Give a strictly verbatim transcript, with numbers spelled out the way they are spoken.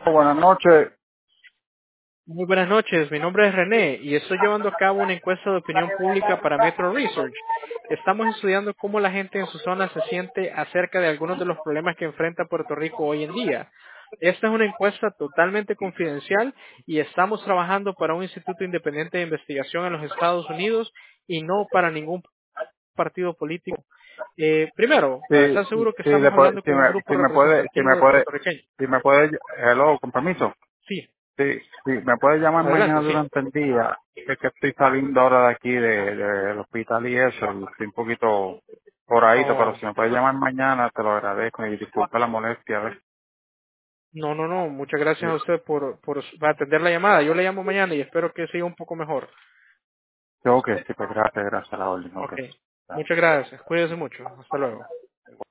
Buenas noches. Muy buenas noches, mi nombre es René y estoy llevando a cabo una encuesta de opinión pública para Metro Research. Estamos estudiando cómo la gente en su zona se siente acerca de algunos de los problemas que enfrenta Puerto Rico hoy en día. Esta es una encuesta totalmente confidencial y estamos trabajando para un instituto independiente de investigación en los Estados Unidos y no para ningún partido político. Eh, primero, para Sí, estar seguro que sí, estamos le puede, hablando si con un me, grupo si me puede, si representativo me de puede, puertorriqueños. si me puede, hello, con permiso. Sí, Sí, sí, me puede llamar mañana adelante, sí. durante el día. Es que estoy saliendo ahora de aquí de, de- del hospital y eso, y estoy un poquito por ahí, pero Oh. si me puede llamar mañana te lo agradezco y disculpa la molestia. ¿Ves? No, no, no. Muchas gracias a Sí. usted por, por atender la llamada. Yo le llamo mañana y espero que siga un poco mejor. Ok, sí, pues gracias, gracias a la orden, ok. Ok. Muchas gracias. Cuídese mucho. Hasta luego.